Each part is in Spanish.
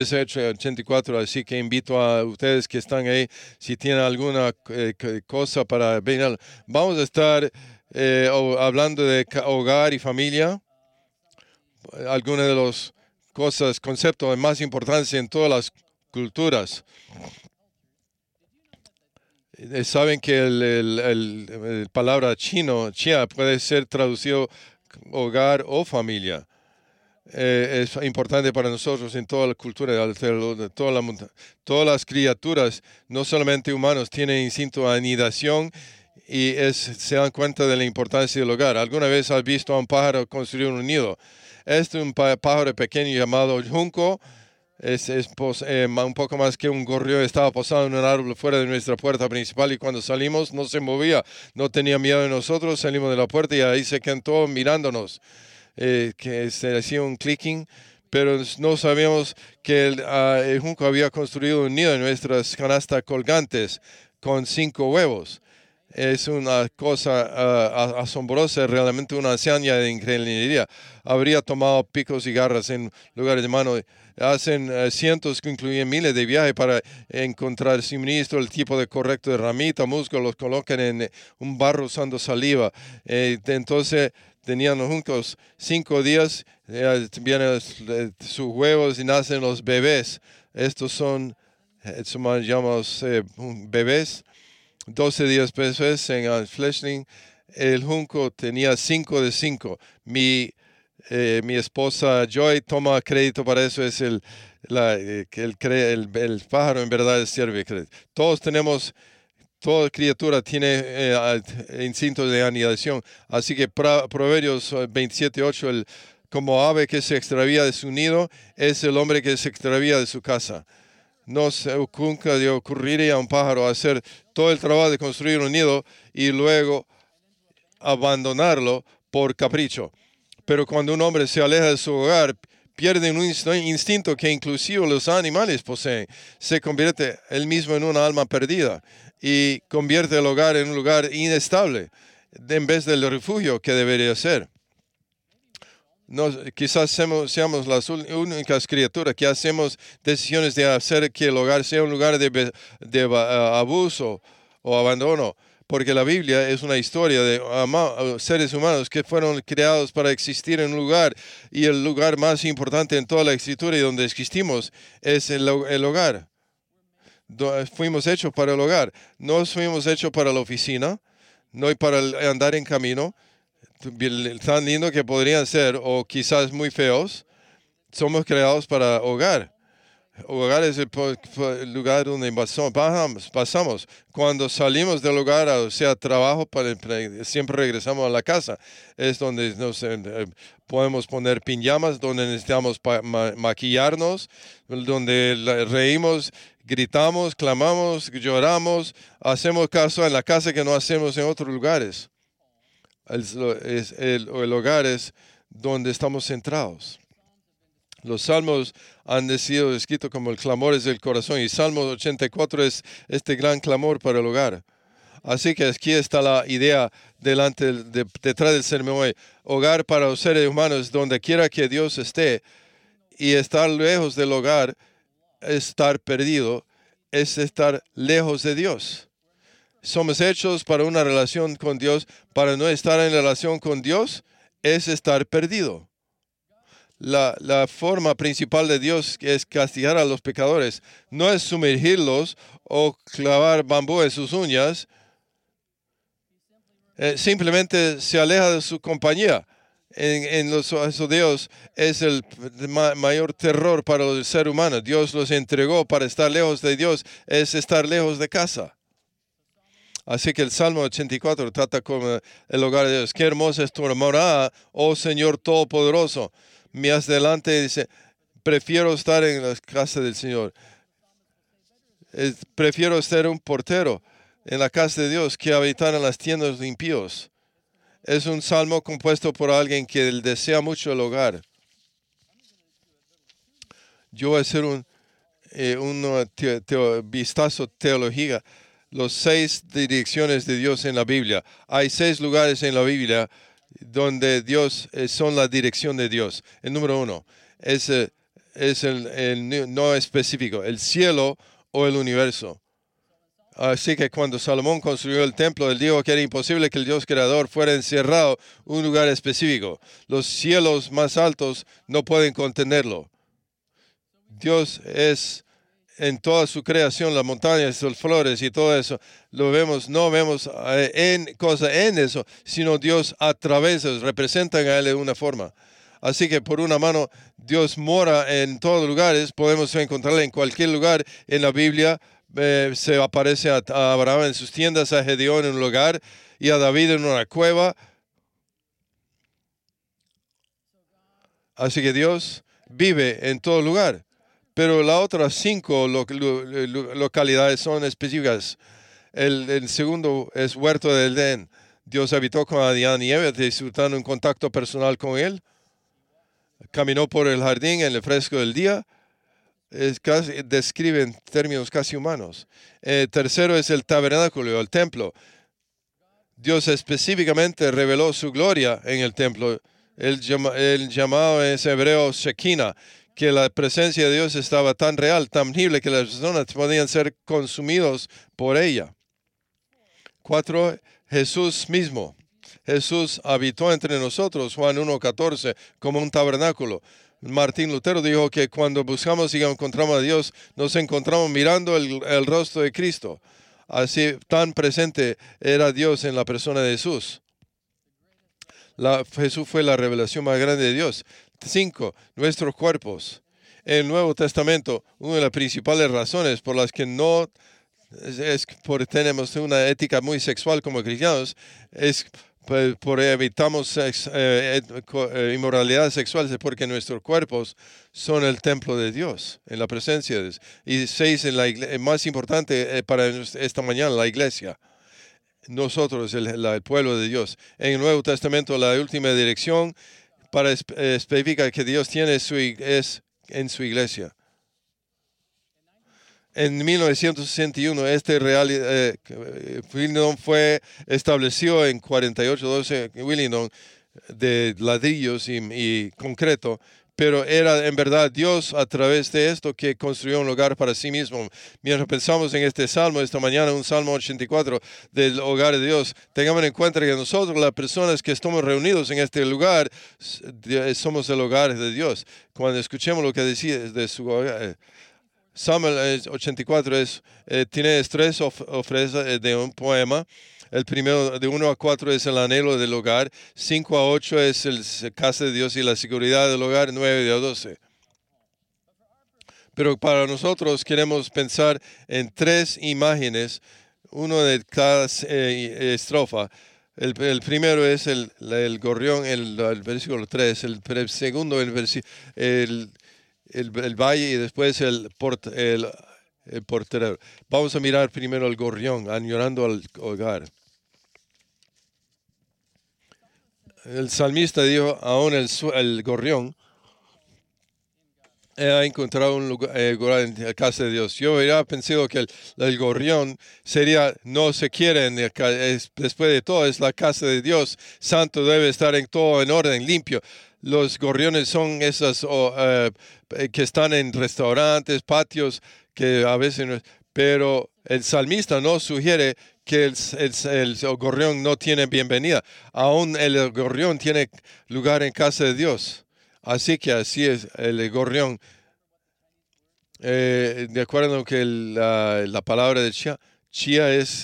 84, así que invito a ustedes que están ahí, si tienen alguna cosa para venir. Vamos a estar hablando de hogar y familia, algunas de las cosas, conceptos de más importancia en todas las culturas. Saben que el palabra chia puede ser traducido hogar o familia. Es importante para nosotros en toda la cultura, de todas las criaturas, no solamente humanos, tienen instinto de anidación y se dan cuenta de la importancia del hogar. ¿Alguna vez has visto a un pájaro construir un nido? Este es un pájaro pequeño llamado junco. Un poco más que un gorrión. Estaba posado en un árbol fuera de nuestra puerta principal y cuando salimos no se movía, no tenía miedo de nosotros. Salimos de la puerta y ahí se quedó mirándonos. Que se hacía un clicking, pero no sabíamos que el junco había construido un nido en nuestras canastas colgantes con 5 huevos. Es una cosa asombrosa, realmente una hazaña de ingeniería. Habría tomado picos y garras en lugares de mano. Hacen cientos, que incluyen miles de viajes para encontrar suministro, el tipo de correcto de ramita, musgo, los colocan en un barro usando saliva. Entonces tenían los juncos 5 días, vienen sus huevos y nacen los bebés. Estos son, llamamos bebés. 12 días después en el fleshing, el junco tenía 5 de 5. Mi esposa Joy toma crédito para eso, es el pájaro en verdad sirve crédito. Toda criatura tiene instintos de anidación. Así que Proverbios 27:8, como ave que se extravía de su nido, es el hombre que se extravía de su casa. No se nunca de ocurriría a un pájaro hacer todo el trabajo de construir un nido y luego abandonarlo por capricho. Pero cuando un hombre se aleja de su hogar, pierde un instinto que inclusive los animales poseen. Se convierte él mismo en una alma perdida y convierte el hogar en un lugar inestable en vez del refugio que debería ser. Quizás seamos las únicas criaturas que hacemos decisiones de hacer que el hogar sea un lugar de abuso o abandono, porque la Biblia es una historia de seres humanos que fueron creados para existir en un lugar, y el lugar más importante en toda la escritura y donde existimos es el hogar. Fuimos hechos para el hogar, no fuimos hechos para la oficina, no para andar en camino. Tan lindos que podrían ser, o quizás muy feos. Somos creados para hogar. Hogar es el lugar donde pasamos. Cuando salimos del hogar, o sea, trabajo, siempre regresamos a la casa. Es donde podemos poner pijamas, donde necesitamos maquillarnos, donde reímos, gritamos, clamamos, lloramos, hacemos caso en la casa que no hacemos en otros lugares. El hogar es donde estamos centrados. Los salmos han sido descritos como el clamores del corazón, y Salmo 84 es este gran clamor para el hogar. Así que aquí está la idea detrás del sermón hoy. Hogar para los seres humanos, donde quiera que Dios esté, y estar lejos del hogar, estar perdido, es estar lejos de Dios. Somos hechos para una relación con Dios. Para no estar en relación con Dios es estar perdido. La forma principal de Dios es castigar a los pecadores. No es sumergirlos o clavar bambú en sus uñas. Simplemente se aleja de su compañía. En los ojos de Dios es el mayor terror para el ser humano. Dios los entregó para estar lejos de Dios. Es estar lejos de casa. Así que el Salmo 84 trata como el hogar de Dios. Qué hermosa es tu morada, oh Señor Todopoderoso. Más adelante dice, prefiero estar en la casa del Señor. Prefiero ser un portero en la casa de Dios que habitar en las tiendas de impíos. Es un salmo compuesto por alguien que desea mucho el hogar. Yo voy a hacer un vistazo teología. Los 6 direcciones de Dios en la Biblia. Hay 6 lugares en la Biblia donde Dios son la dirección de Dios. El número 1 es es no específico, el cielo o el universo. Así que cuando Salomón construyó el templo, él dijo que era imposible que el Dios creador fuera encerrado en un lugar específico. Los cielos más altos no pueden contenerlo. Dios es en toda su creación, las montañas, las flores y todo eso. Lo vemos, no vemos en eso, sino Dios a través de eso, representan a Él de una forma. Así que por una mano, Dios mora en todos lugares, podemos encontrarle en cualquier lugar en la Biblia. Se aparece a Abraham en sus tiendas, a Gedeón en un lugar y a David en una cueva. Así que Dios vive en todo lugar. Pero las otras 5 localidades son específicas. El segundo es Huerto del Edén. Dios habitó con Adán y Eva, disfrutando un contacto personal con Él. Caminó por el jardín en el fresco del día. Describe en términos casi humanos. Tercero es el tabernáculo, el templo. Dios específicamente reveló su gloria en el templo. El llamado es hebreo Shekinah, que la presencia de Dios estaba tan real, tangible, que las personas podían ser consumidos por ella. 4. Jesús mismo. Jesús habitó entre nosotros, Juan 1:14, como un tabernáculo. Martín Lutero dijo que cuando buscamos y encontramos a Dios, nos encontramos mirando el rostro de Cristo. Así tan presente era Dios en la persona de Jesús. Jesús fue la revelación más grande de Dios. 5. Nuestros cuerpos. En el Nuevo Testamento, una de las principales razones por las que no tenemos una ética muy sexual como cristianos es por evitamos inmoralidad sexual, es porque nuestros cuerpos son el templo de Dios, en la presencia de Dios. Y 6, más importante para esta mañana, la iglesia. Nosotros, el pueblo de Dios. En el Nuevo Testamento, la última dirección para especificar que Dios tiene es en su iglesia. En 1961, Willingdon fue establecido en 4812 Willingdon de ladrillos y concreto, pero era en verdad Dios a través de esto que construyó un lugar para sí mismo. Mientras pensamos en este salmo esta mañana, un salmo 84 del hogar de Dios, tengamos en cuenta que nosotros, las personas que estamos reunidos en este lugar, somos el hogar de Dios. Cuando escuchemos lo que decía de su hogar, Salmo 84 tiene 3 ofrendas de un poema. El primero, de 1 a 4, es el anhelo del hogar. 5 a 8 es la casa de Dios y la seguridad del hogar. 9 a 12. Pero para nosotros queremos pensar en 3 imágenes, uno de cada estrofa. El primero es el gorrión, el versículo 3. El segundo, el valle, y después el porterero. Vamos a mirar primero el gorrión, añorando al hogar. El salmista dijo, aún el gorrión ha encontrado un lugar en la casa de Dios. Yo hubiera pensado que el gorrión sería, no se quiere, después de todo, es la casa de Dios. Santo, debe estar todo en orden, limpio. Los gorriones son esas que están en restaurantes, patios, que a veces no, pero el salmista no sugiere que el gorrión no tiene bienvenida. Aún el gorrión tiene lugar en casa de Dios. Así que así es el gorrión. De acuerdo a que la palabra de chía es...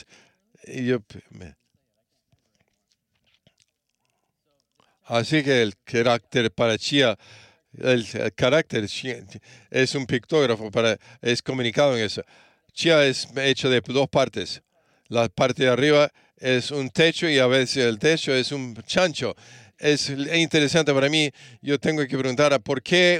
Así que el carácter para chía, el carácter es un pictógrafo, es comunicado en eso. Chía es hecho de 2 partes. La parte de arriba es un techo y a veces el techo es un chancho. Es interesante para mí. Yo tengo que preguntar por qué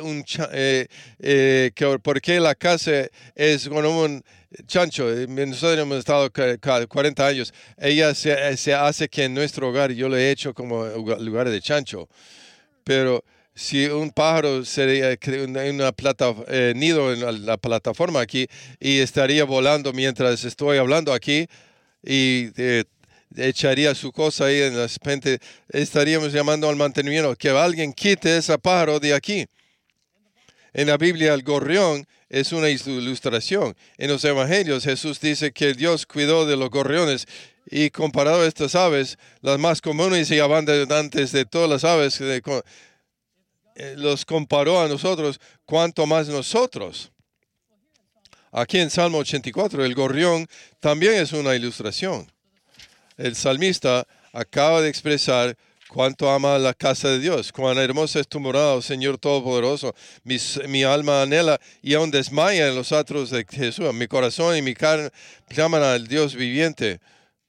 por qué la casa es como un chancho. Nosotros hemos estado 40 años. Ella se hace que en nuestro hogar yo le he hecho como lugar de chancho. Pero si un pájaro sería en una nido en la plataforma aquí y estaría volando mientras estoy hablando aquí y echaría su cosa ahí en la repente, estaríamos llamando al mantenimiento que alguien quite ese pájaro de aquí. En la Biblia el gorrión es una ilustración. En los evangelios Jesús dice que Dios cuidó de los gorriones y comparado a estas aves, las más comunes y abundantes de todas las aves, los comparó a nosotros, cuanto más nosotros. Aquí en Salmo 84, el gorrión también es una ilustración. El salmista acaba de expresar cuánto ama la casa de Dios, cuán hermosa es tu morada, oh Señor Todopoderoso. Mi alma anhela y aún desmaya en los atrios de Jesús. Mi corazón y mi carne claman al Dios viviente.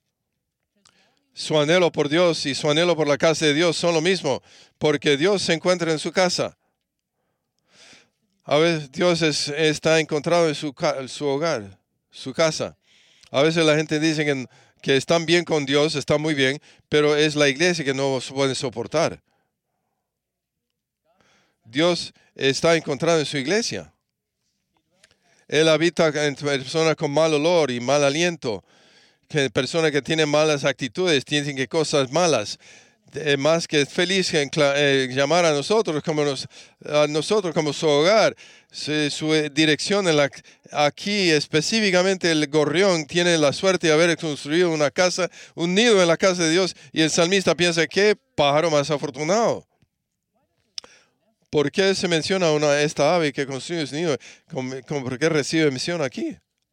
Su anhelo por Dios y su anhelo por la casa de Dios son lo mismo, porque Dios se encuentra en su casa. A veces Dios está encontrado en su hogar, su casa. A veces la gente dice que están bien con Dios, está muy bien, pero es la iglesia que no puede soportar. Dios está encontrado en su iglesia. Él habita en personas con mal olor y mal aliento, que personas que tienen malas actitudes, tienen que cosas malas. Más que feliz en llamar a nosotros como su hogar, su dirección. Aquí específicamente el gorrión tiene la suerte de haber construido una casa, un nido en la casa de Dios, y el salmista piensa, ¿qué pájaro más afortunado? ¿Por qué se menciona esta ave que construye su nido? ¿Por qué recibe misión aquí?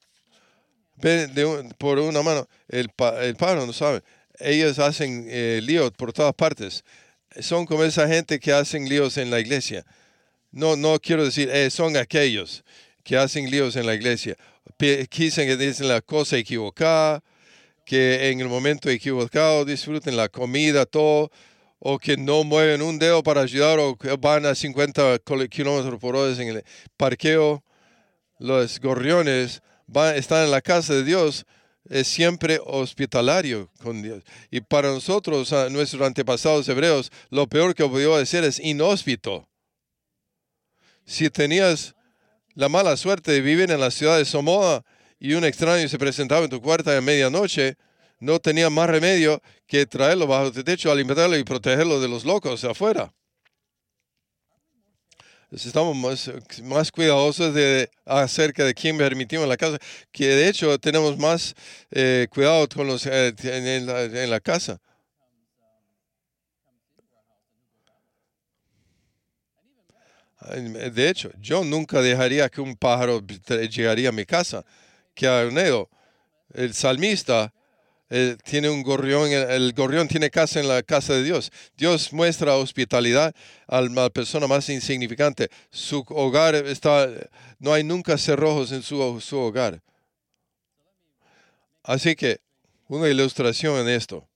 Por una mano, el pájaro no sabe. Ellos hacen líos por todas partes. Son como esa gente que hacen líos en la iglesia. No quiero decir, son aquellos que hacen líos en la iglesia. Quizás que dicen la cosa equivocada, que en el momento equivocado disfruten la comida, todo, o que no mueven un dedo para ayudar, o que van a 50 kilómetros por hora en el parqueo. Los gorriones están en la casa de Dios. Es siempre hospitalario con Dios. Y para nosotros, nuestros antepasados hebreos, lo peor que podía decir es inhóspito. Si tenías la mala suerte de vivir en la ciudad de Somoa y un extraño se presentaba en tu cuarta a medianoche, no tenía más remedio que traerlo bajo tu techo, alimentarlo y protegerlo de los locos de afuera. Estamos más cuidadosos acerca de quién permitimos en la casa, que de hecho tenemos más cuidado con los en la casa. De hecho, yo nunca dejaría que un pájaro llegaría a mi casa, que a un nido. El salmista tiene un gorrión, el gorrión tiene casa en la casa de Dios. Dios muestra hospitalidad a la persona más insignificante. Su hogar no hay nunca cerrojos en su hogar. Así que, una ilustración en esto.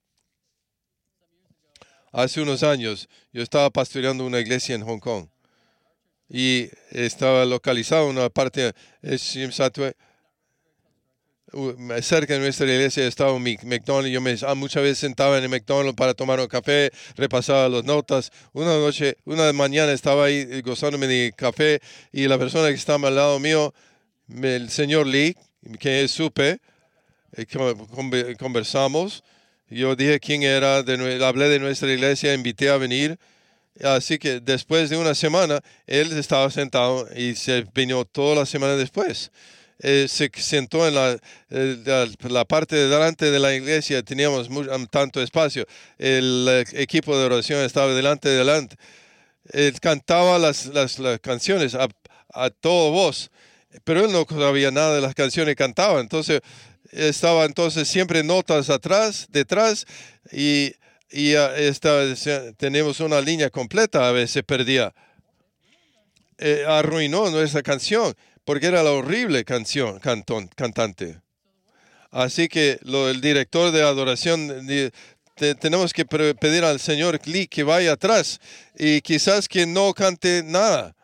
Hace unos años, yo estaba pastoreando una iglesia en Hong Kong y estaba localizado en una parte cerca de nuestra iglesia. Estaba un McDonald's. Yo muchas veces sentaba en el McDonald's para tomar un café, repasaba las notas. Una mañana estaba ahí gozándome de café y la persona que estaba al lado mío, el señor Lee, que supe, conversamos. Yo dije quién era, hablé de nuestra iglesia, invité a venir. Así que después de una semana, él estaba sentado y se vino toda la semana después. Se sentó en la parte de delante de la iglesia. Teníamos tanto espacio. El equipo de oración estaba delante. Él cantaba las canciones a toda voz, pero él no sabía nada de las canciones que cantaba. Entonces, estaba siempre notas detrás, y tenemos una línea completa, a veces perdía. Arruinó nuestra canción, porque era la horrible cantante. Así que el director de adoración, tenemos que pedir al señor Lee que vaya atrás y quizás que no cante nada.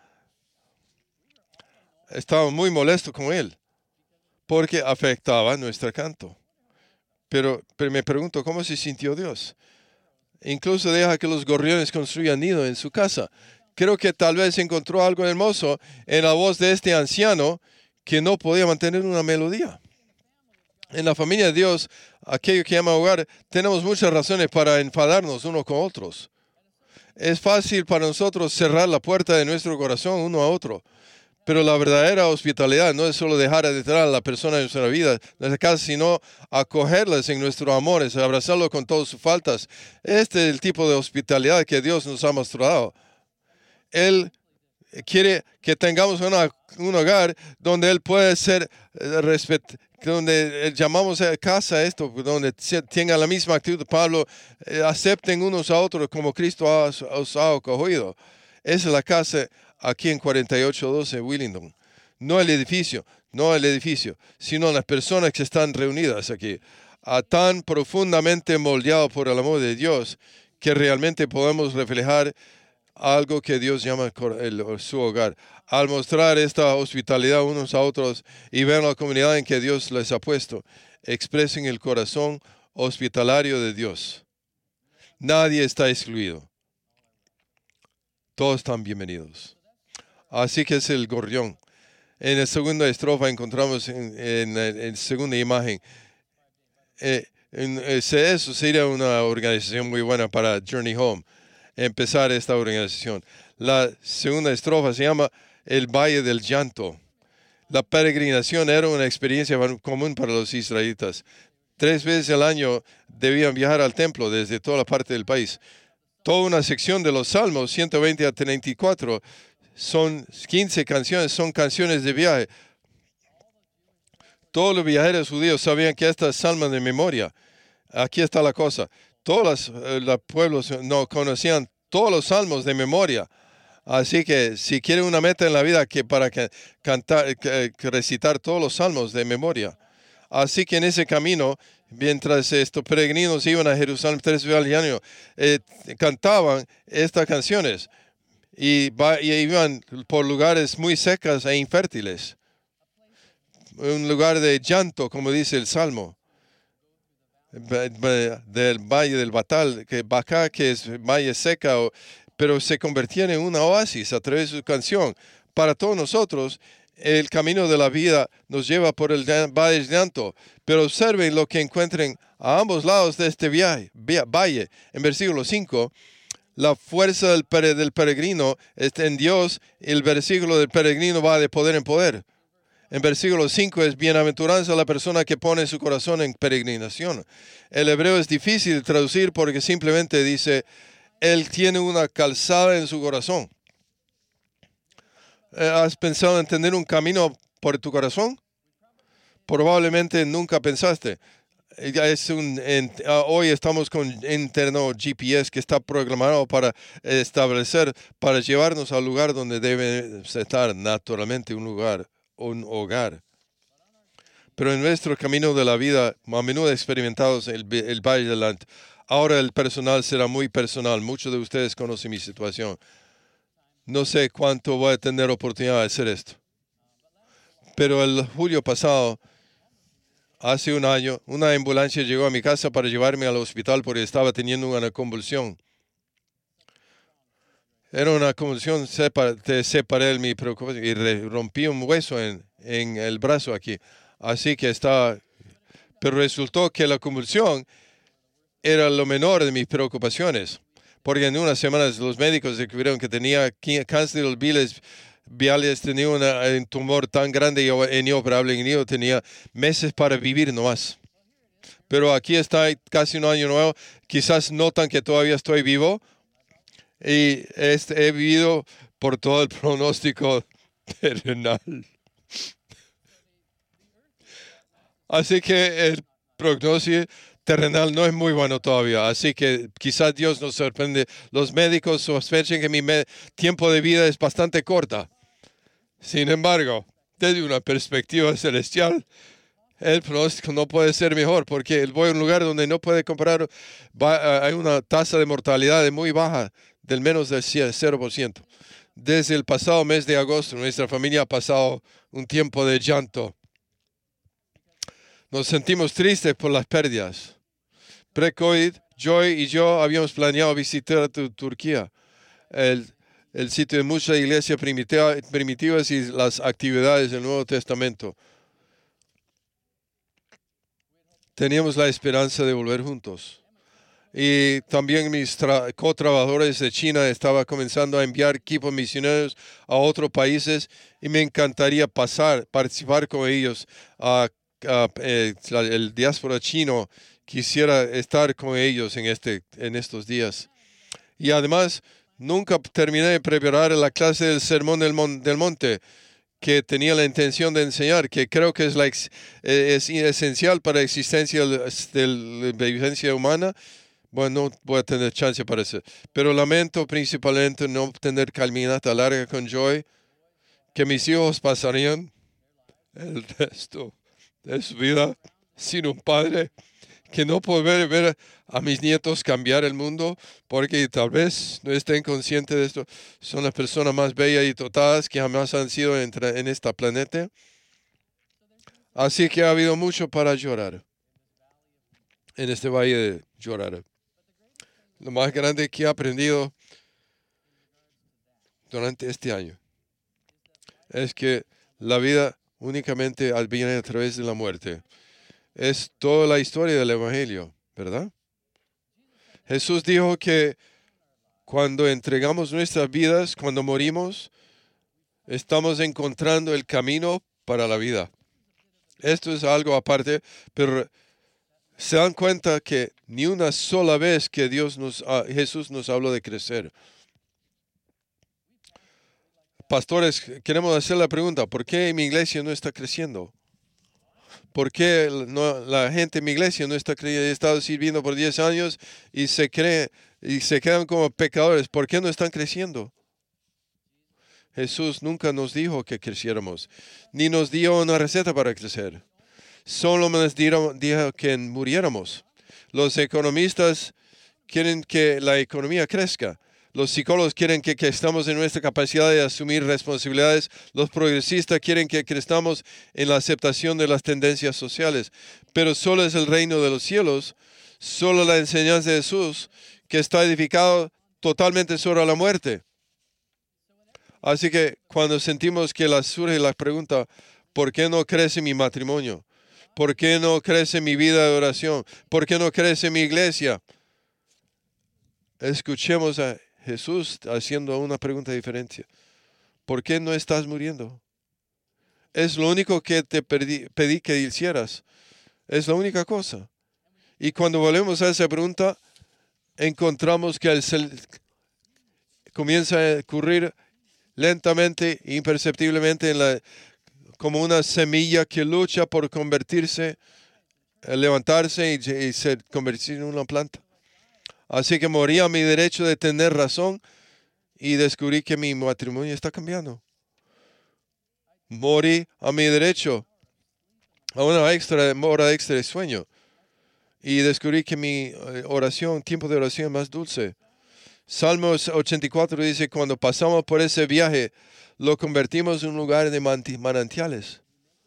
Estaba muy molesto con él, porque afectaba nuestro canto. Pero me pregunto, ¿cómo se sintió Dios? Incluso deja que los gorriones construyan nido en su casa. Creo que tal vez encontró algo hermoso en la voz de este anciano que no podía mantener una melodía. En la familia de Dios, aquello que llama hogar, tenemos muchas razones para enfadarnos unos con otros. Es fácil para nosotros cerrar la puerta de nuestro corazón uno a otro. Pero la verdadera hospitalidad no es solo dejar de entrar a la persona en nuestra vida, nuestra casa, sino acogerlas en nuestro amor, es abrazarlo con todas sus faltas. Este es el tipo de hospitalidad que Dios nos ha mostrado. Él quiere que tengamos un hogar donde Él puede ser donde llamamos a casa esto, donde tengan la misma actitud de Pablo, acepten unos a otros como Cristo os ha acogido. Esa es la casa aquí en 4812 Willingdon. No el edificio, sino las personas que están reunidas aquí, tan profundamente moldeados por el amor de Dios que realmente podemos reflejar algo que Dios llama su hogar. Al mostrar esta hospitalidad unos a otros y ver la comunidad en que Dios les ha puesto, expresen el corazón hospitalario de Dios. Nadie está excluido. Todos están bienvenidos. Así que es el gorrión. En la segunda estrofa encontramos en la segunda imagen. Eso sería una organización muy buena para Journey Home. Empezar esta organización. La segunda estrofa se llama el Valle del Llanto. La peregrinación era una experiencia común para los israelitas. 3 veces al año debían viajar al templo desde toda la parte del país. Toda una sección de los Salmos, 120 a 34, son 15 canciones, son canciones de viaje. Todos los viajeros judíos sabían que estas salmas de memoria. Aquí está la cosa. Todos los pueblos no conocían todos los salmos de memoria. Así que si quieren una meta en la vida, que para cantar, recitar todos los salmos de memoria. Así que en ese camino, mientras estos peregrinos iban a Jerusalén 3 veces al año, cantaban estas canciones y iban por lugares muy secas e infértiles. Un lugar de llanto, como dice el Salmo. Del valle del Batal, que Bacá, que es valle seca, pero se convertía en una oasis a través de su canción. Para todos nosotros, el camino de la vida nos lleva por el valle del llanto, pero observen lo que encuentren a ambos lados de este valle. En versículo 5, la fuerza del peregrino está en Dios, y el versículo del peregrino va de poder en poder. En versículo 5 es bienaventuranza la persona que pone su corazón en peregrinación. El hebreo es difícil de traducir porque simplemente dice, él tiene una calzada en su corazón. ¿Has pensado en tener un camino por tu corazón? Probablemente nunca pensaste. Hoy estamos con interno GPS que está programado para establecer, para llevarnos al lugar donde debe estar naturalmente un hogar. Pero en nuestro camino de la vida, a menudo experimentados el valle del llanto. Ahora el personal será muy personal. Muchos de ustedes conocen mi situación. No sé cuánto voy a tener oportunidad de hacer esto. Pero el julio pasado, hace un año, una ambulancia llegó a mi casa para llevarme al hospital porque estaba teniendo una convulsión. Era una convulsión, separé mi preocupación y rompí un hueso en el brazo aquí. Así que pero resultó que la convulsión era lo menor de mis preocupaciones, porque en unas semanas los médicos descubrieron que tenía cáncer de los viales, tenía un tumor tan grande e inoperable y yo tenía meses para vivir nomás. Pero aquí está casi un año nuevo, quizás notan que todavía estoy vivo y he vivido por todo el pronóstico terrenal. Así que el pronóstico terrenal no es muy bueno todavía. Así que quizás Dios nos sorprende. Los médicos sospechan que mi tiempo de vida es bastante corta. Sin embargo, desde una perspectiva celestial, el pronóstico no puede ser mejor porque voy a un lugar donde no puede comprar. Hay una tasa de mortalidad muy baja, del menos del 0%. Desde el pasado mes de agosto, nuestra familia ha pasado un tiempo de llanto. Nos sentimos tristes por las pérdidas. Pre-COVID, Joy y yo habíamos planeado visitar Turquía, el sitio de muchas iglesias primitivas y las actividades del Nuevo Testamento. Teníamos la esperanza de volver juntos. Y también mis co-trabajadores de China estaban comenzando a enviar equipos misioneros a otros países y me encantaría participar con ellos. El diáspora chino quisiera estar con ellos en estos días. Y además, nunca terminé de preparar la clase del Sermón del Monte que tenía la intención de enseñar, que creo que es esencial para la existencia de la vivencia humana. Bueno, no voy a tener chance para eso. Pero lamento principalmente no tener caminata larga con Joy, que mis hijos pasarían el resto de su vida sin un padre, que no poder ver a mis nietos cambiar el mundo, porque tal vez no estén conscientes de esto. Son las personas más bellas y dotadas que jamás han sido en este planeta. Así que ha habido mucho para llorar en este valle de llorar. Lo más grande que he aprendido durante este año es que la vida únicamente viene a través de la muerte. Es toda la historia del Evangelio, ¿verdad? Jesús dijo que cuando entregamos nuestras vidas, cuando morimos, estamos encontrando el camino para la vida. Esto es algo aparte, pero se dan cuenta que ni una sola vez que Jesús nos habló de crecer. Pastores, queremos hacer la pregunta, ¿por qué mi iglesia no está creciendo? ¿Por qué la gente en mi iglesia no está creyendo? He estado sirviendo por 10 años y se quedan como pecadores. ¿Por qué no están creciendo? Jesús nunca nos dijo que creciéramos, ni nos dio una receta para crecer. Solo nos dijo que muriéramos. Los economistas quieren que la economía crezca. Los psicólogos quieren que estemos en nuestra capacidad de asumir responsabilidades. Los progresistas quieren que estemos en la aceptación de las tendencias sociales. Pero solo es el reino de los cielos, solo la enseñanza de Jesús, que está edificado totalmente sobre la muerte. Así que cuando sentimos que surge la pregunta, ¿por qué no crece mi matrimonio? ¿Por qué no crece mi vida de oración? ¿Por qué no crece mi iglesia? Escuchemos a Jesús haciendo una pregunta diferente. ¿Por qué no estás muriendo? Es lo único que te pedí que hicieras. Es la única cosa. Y cuando volvemos a esa pregunta, encontramos que comienza a ocurrir lentamente, imperceptiblemente, como una semilla que lucha por convertirse, levantarse y convertirse en una planta. Así que morí a mi derecho de tener razón y descubrí que mi matrimonio está cambiando. Morí a mi derecho a una hora extra de sueño y descubrí que mi tiempo de oración es más dulce. Salmos 84 dice, cuando pasamos por ese viaje, lo convertimos en un lugar de manantiales.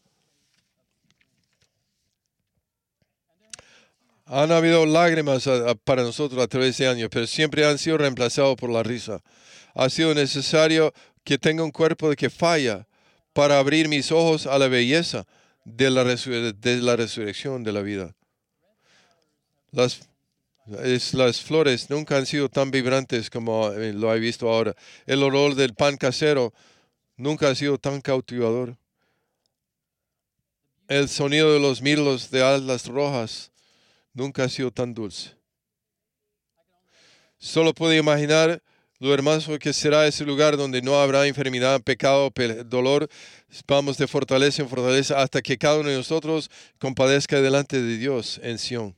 Han habido lágrimas para nosotros a través de años, pero siempre han sido reemplazados por la risa. Ha sido necesario que tenga un cuerpo que falla para abrir mis ojos a la belleza de la resurrección de la vida. Las flores nunca han sido tan vibrantes como lo he visto ahora. El olor del pan casero nunca ha sido tan cautivador. El sonido de los mirlos de alas rojas nunca ha sido tan dulce. Solo puedo imaginar lo hermoso que será ese lugar donde no habrá enfermedad, pecado, dolor. Vamos de fortaleza en fortaleza hasta que cada uno de nosotros compadezca delante de Dios en Sión.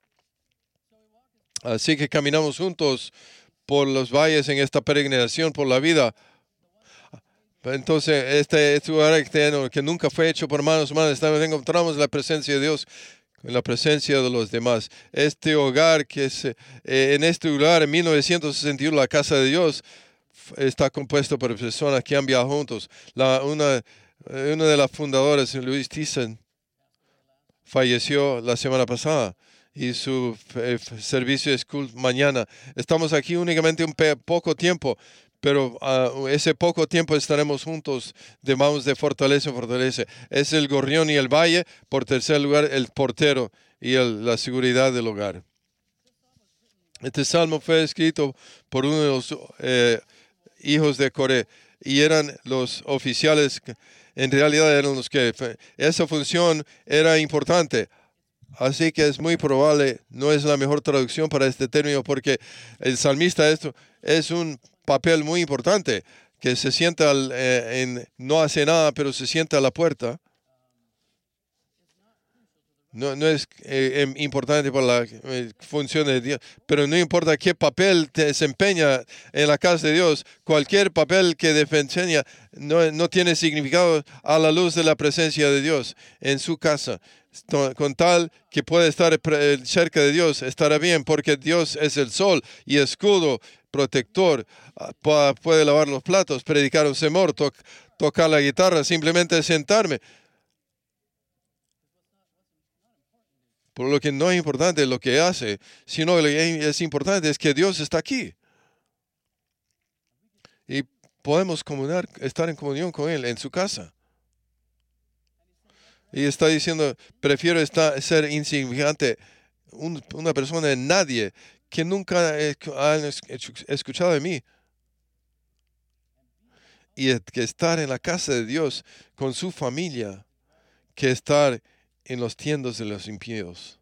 Así que caminamos juntos por los valles en esta peregrinación por la vida. Entonces, este lugar externo que nunca fue hecho por manos humanas, encontramos la presencia de Dios en la presencia de los demás. Este hogar en este lugar, en 1961, la Casa de Dios, está compuesto por personas que han viajado juntos. Una de las fundadoras, Louise Thyssen, falleció la semana pasada y su servicio es mañana. Estamos aquí únicamente un poco tiempo, pero ese poco tiempo estaremos juntos, vamos de fortaleza en fortaleza. Es el gorrión y el valle, por tercer lugar el portero y la seguridad del hogar. Este salmo fue escrito por uno de los hijos de Coré y eran los oficiales, en realidad eran los que esa función era importante. Así que es muy probable, no es la mejor traducción para este término, porque el salmista esto es un papel muy importante, que se sienta, no hace nada, pero se sienta a la puerta. No es importante para la función de Dios, pero no importa qué papel te desempeña en la casa de Dios, cualquier papel que desempeña no tiene significado a la luz de la presencia de Dios en su casa. Con tal que pueda estar cerca de Dios, estará bien, porque Dios es el sol y escudo protector. Puede lavar los platos, predicar un sermón, tocar la guitarra, simplemente sentarme. Por lo que no es importante lo que hace, sino lo que es importante es que Dios está aquí. Y podemos estar en comunión con Él en su casa. Y está diciendo, prefiero ser insignificante, una persona de nadie que nunca han escuchado de mí. Y que estar en la casa de Dios con su familia, que estar en los tiendas de los impíos.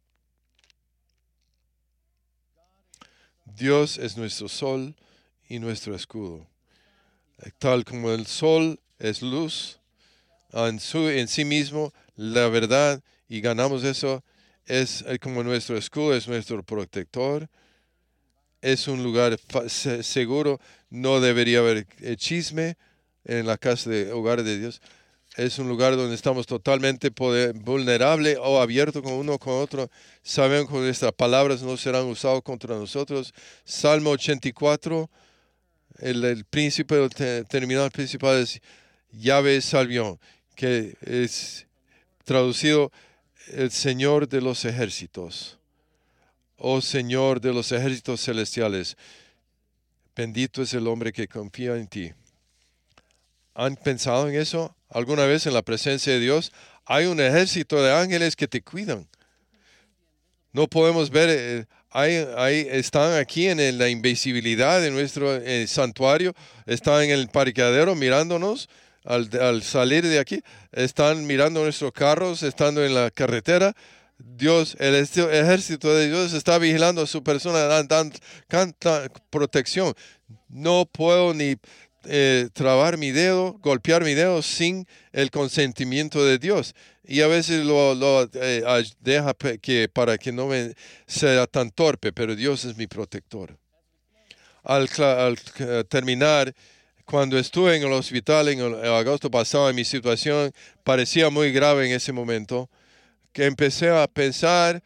Dios es nuestro sol y nuestro escudo. Tal como el sol es luz en sí mismo, la verdad, y ganamos eso, es como nuestro escudo, es nuestro protector, es un lugar seguro, no debería haber chisme en la casa de hogar de Dios. Es un lugar donde estamos totalmente vulnerables o abiertos con uno con otro. Sabemos que nuestras palabras no serán usadas contra nosotros. Salmo 84, el terminal principal es Yahvé Salvión, que es traducido el Señor de los ejércitos. Oh Señor de los ejércitos celestiales, bendito es el hombre que confía en ti. ¿Han pensado en eso alguna vez en la presencia de Dios? Hay un ejército de ángeles que te cuidan. No podemos ver, están aquí en la invisibilidad de nuestro santuario, están en el parqueadero mirándonos al salir de aquí, están mirando nuestros carros, estando en la carretera. Dios, el ejército de Dios está vigilando a su persona, dando protección. No puedo ni trabar mi dedo, golpear mi dedo sin el consentimiento de Dios. Y a veces lo deja para que no sea tan torpe, pero Dios es mi protector. Al terminar, cuando estuve en el hospital en agosto pasado, mi situación parecía muy grave en ese momento, que empecé a pensar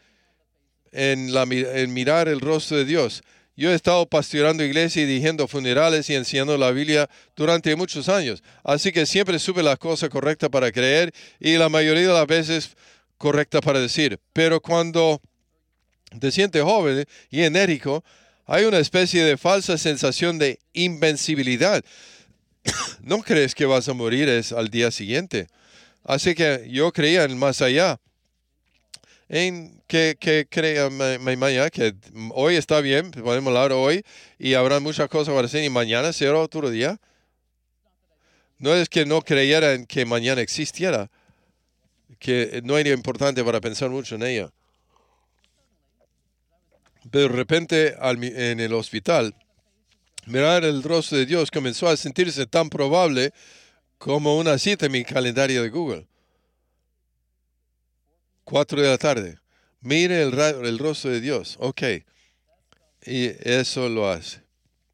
en mirar el rostro de Dios. Yo he estado pastoreando iglesia y dirigiendo funerales y enseñando la Biblia durante muchos años. Así que siempre supe la cosa correcta para creer y la mayoría de las veces correcta para decir. Pero cuando te sientes joven y enérgico, hay una especie de falsa sensación de invencibilidad. No crees que vas a morir al día siguiente. Así que yo creía en más allá. En que crea mañana que hoy está bien, podemos hablar hoy y habrá muchas cosas para hacer y mañana será otro día. No es que no creyera en que mañana existiera, que no era importante para pensar mucho en ella. Pero de repente en el hospital, mirar el rostro de Dios comenzó a sentirse tan probable como una cita en mi calendario de Google. 4 de la tarde. Mire el rostro de Dios. Ok. Y eso lo hace.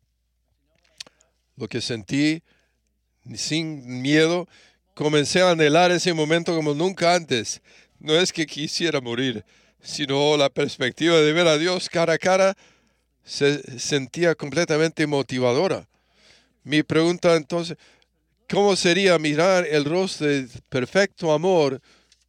Lo que sentí, sin miedo, comencé a anhelar ese momento como nunca antes. No es que quisiera morir, sino la perspectiva de ver a Dios cara a cara se sentía completamente motivadora. Mi pregunta entonces, ¿cómo sería mirar el rostro de perfecto amor?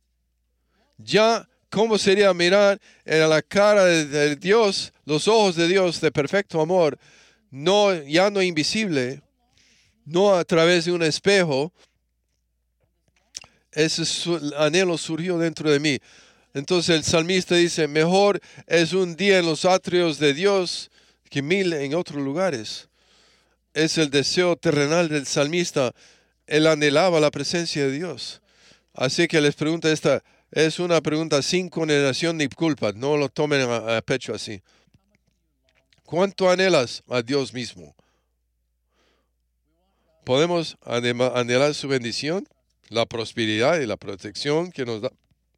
¿Cómo sería mirar en la cara de Dios, los ojos de Dios de perfecto amor, ya no invisible, no a través de un espejo? Ese anhelo surgió dentro de mí. Entonces el salmista dice, mejor es un día en los atrios de Dios que 1000 en otros lugares. Es el deseo terrenal del salmista. Él anhelaba la presencia de Dios. Así que les pregunto esta, es una pregunta sin condenación ni culpa. No lo tomen a pecho así. ¿Cuánto anhelas a Dios mismo? ¿Podemos anhelar su bendición, la prosperidad y la protección que nos da?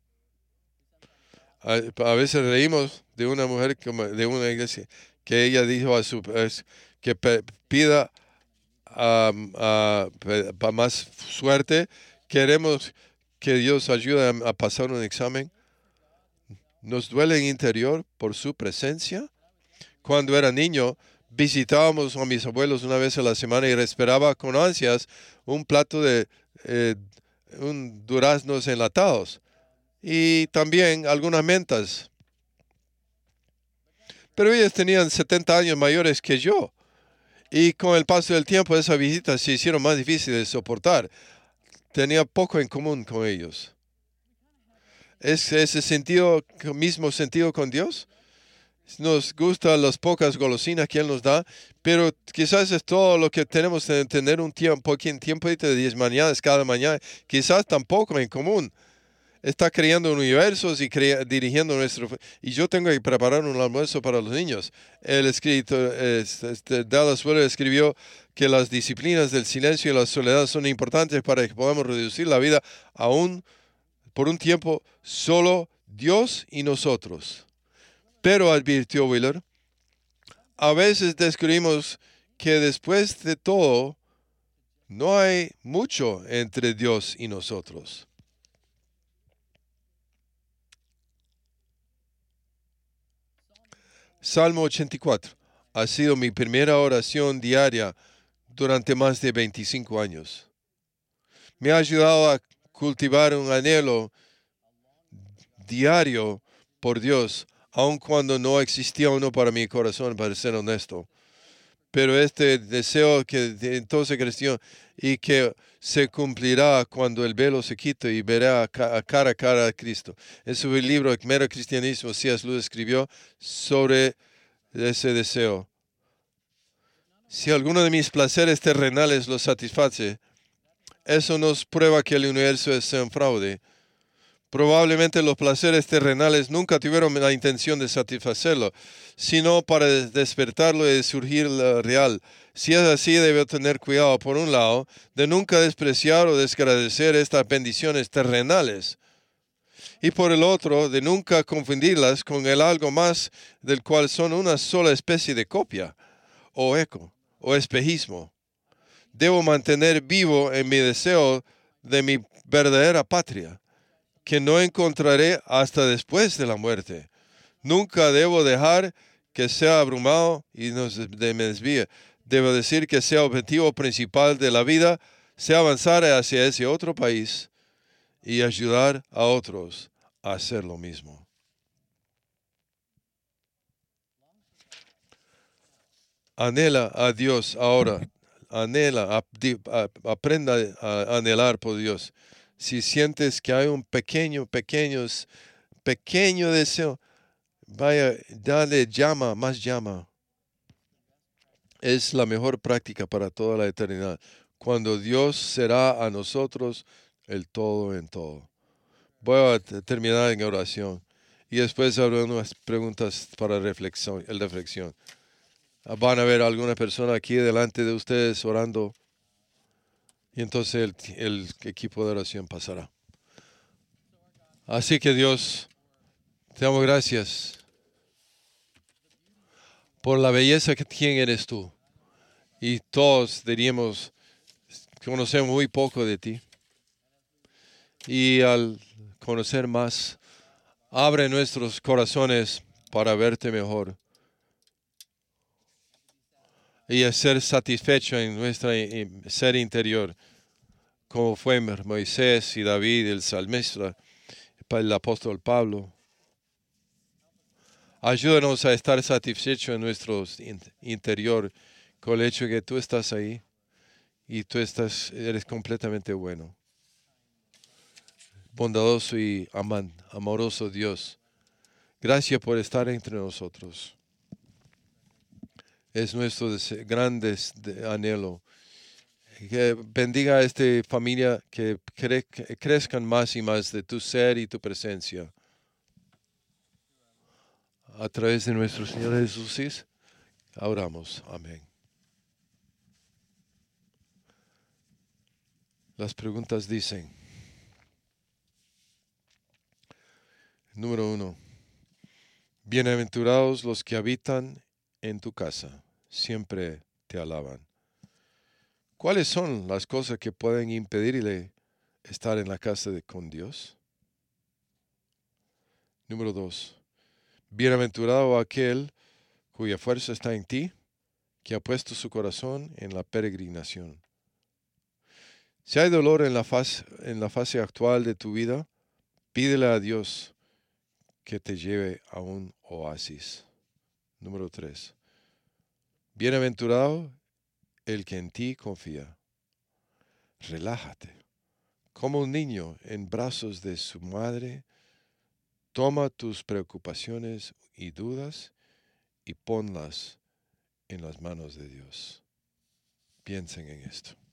A veces reímos de una mujer, de una iglesia, que ella dijo que pida para más suerte. Queremos que Dios ayude a pasar un examen. Nos duele en interior por su presencia. Cuando era niño, visitábamos a mis abuelos una vez a la semana y esperaba con ansias un plato de duraznos enlatados y también algunas mentas. Pero ellos tenían 70 años mayores que yo. Y con el paso del tiempo, esas visitas se hicieron más difíciles de soportar. Tenía poco en común con ellos. ¿Es ese sentido, mismo sentido con Dios? Nos gustan las pocas golosinas que Él nos da, pero quizás es todo lo que tenemos que tener un tiempo de 10 mañanas cada mañana. Quizás tampoco en común. Está creando universos y dirigiendo nuestro... Y yo tengo que preparar un almuerzo para los niños. El escritor Dallas Willard escribió que las disciplinas del silencio y la soledad son importantes para que podamos reducir la vida aún por un tiempo solo Dios y nosotros. Pero, advirtió Willard, a veces descubrimos que después de todo no hay mucho entre Dios y nosotros. Salmo 84 ha sido mi primera oración diaria durante más de 25 años. Me ha ayudado a cultivar un anhelo diario por Dios, aun cuando no existía uno para mi corazón, para ser honesto. Pero este deseo que entonces creció y que se cumplirá cuando el velo se quite y verá cara a cara a Cristo. En su libro Mero Cristianismo, C.S. Lewis escribió sobre ese deseo. Si alguno de mis placeres terrenales los satisface, eso nos prueba que el universo es un fraude. Probablemente los placeres terrenales nunca tuvieron la intención de satisfacerlo, sino para despertarlo y surgir lo real. Si es así, debe tener cuidado, por un lado, de nunca despreciar o desgradecer estas bendiciones terrenales, y por el otro, de nunca confundirlas con el algo más del cual son una sola especie de copia, o eco, o espejismo. Debo mantener vivo en mi deseo de mi verdadera patria, que no encontraré hasta después de la muerte. Nunca debo dejar que sea abrumado y me desvíe. Debo decir que sea objetivo principal de la vida, sea avanzar hacia ese otro país y ayudar a otros a hacer lo mismo. Anhela a Dios ahora. Aprenda a anhelar por Dios. Si sientes que hay un pequeño deseo, vaya, dale más llama. Es la mejor práctica para toda la eternidad, cuando Dios será a nosotros el todo en todo. Voy a terminar en oración y después habrá unas preguntas para reflexión. Van a haber alguna persona aquí delante de ustedes orando y entonces el equipo de oración pasará. Así que Dios, te damos gracias por la belleza que quién eres tú. Y todos diríamos, conocemos muy poco de ti. Y al conocer más, abre nuestros corazones para verte mejor y a ser satisfecho en nuestro ser interior, como fue Moisés y David, el salmista, el apóstol Pablo. Ayúdanos a estar satisfechos en nuestro interior con el hecho de que tú estás ahí y tú eres completamente bueno. bondadoso y amoroso Dios, gracias por estar entre nosotros. Es nuestro gran anhelo. Que bendiga a esta familia, que crezcan más y más de tu ser y tu presencia. A través de nuestro Señor Jesús, oramos. Amén. Las preguntas dicen, número 1, bienaventurados los que habitan en tu casa, siempre te alaban. ¿Cuáles son las cosas que pueden impedirle estar en la casa con Dios? Número 2, bienaventurado aquel cuya fuerza está en ti, que ha puesto su corazón en la peregrinación. Si hay dolor en la fase actual de tu vida, pídele a Dios que te lleve a un oasis. Número 3. Bienaventurado el que en ti confía. Relájate. Como un niño en brazos de su madre, toma tus preocupaciones y dudas y ponlas en las manos de Dios. Piensen en esto.